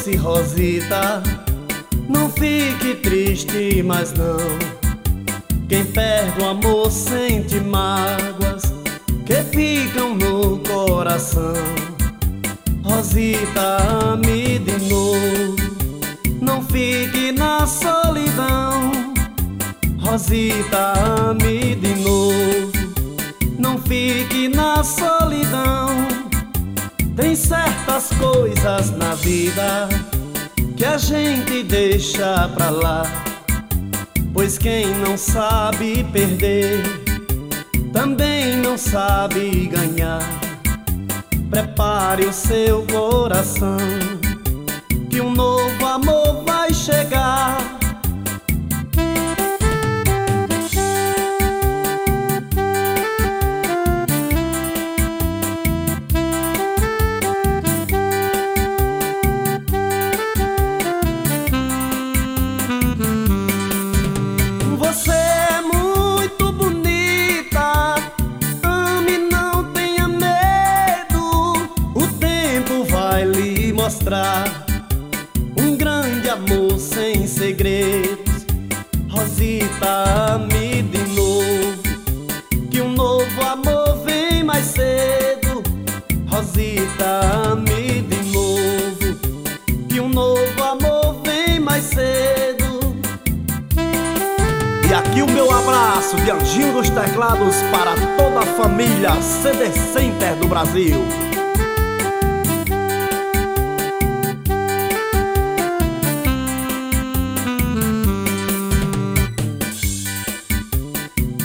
doce Rosita, não fique triste, mas não. Quem perde o amor sente mágoas que ficam no coração. Rosita, ame de novo, não fique na solidão. Rosita, ame de novo, não fique na solidão. Tem certas coisas na vida que a gente deixa pra lá, pois quem não sabe perder também não sabe ganhar. Prepare o seu coração, que um novo amor vai chegar. Você é muito bonita, ame, não tenha medo. O tempo vai lhe mostrar um grande amor sem segredos. Rosita, ame de novo, que um novo amor vem mais cedo. Rosita, ame de novo, que um novo amor vem mais cedo. E aqui o meu abraço de Anjinho dos Teclados para toda a família CD Center do Brasil.